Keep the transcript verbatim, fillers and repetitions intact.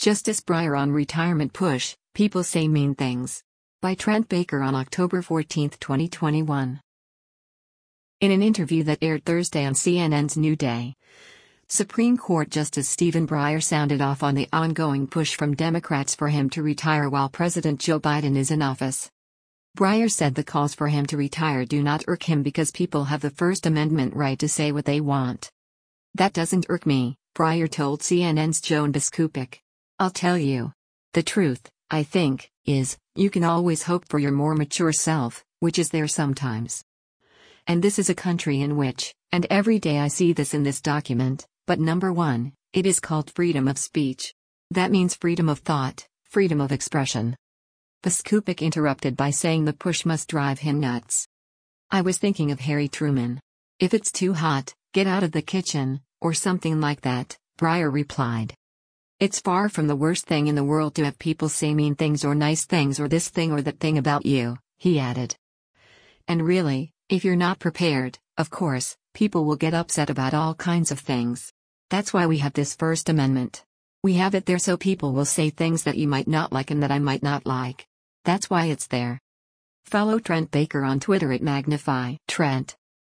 Justice Breyer on retirement push, people say mean things. By Trent Baker on October fourteenth, twenty twenty-one. In an interview that aired Thursday on C N N's New Day, Supreme Court Justice Stephen Breyer sounded off on the ongoing push from Democrats for him to retire while President Joe Biden is in office. Breyer said the calls for him to retire do not irk him because people have the First Amendment right to say what they want. "That doesn't irk me," Breyer told C N N's Joan Biskupic. "I'll tell you. The truth, I think, is, you can always hope for your more mature self, which is there sometimes. And this is a country in which, and every day I see this in this document, but number one, it is called freedom of speech. That means freedom of thought, freedom of expression." Biskupic interrupted by saying the push must drive him nuts. "I was thinking of Harry Truman. If it's too hot, get out of the kitchen, or something like that," Breyer replied. "It's far from the worst thing in the world to have people say mean things or nice things or this thing or that thing about you," he added. "And really, if you're not prepared, of course, people will get upset about all kinds of things. That's why we have this First Amendment. We have it there so people will say things that you might not like and that I might not like. That's why it's there." Follow Trent Baker on Twitter at Magnify Trent.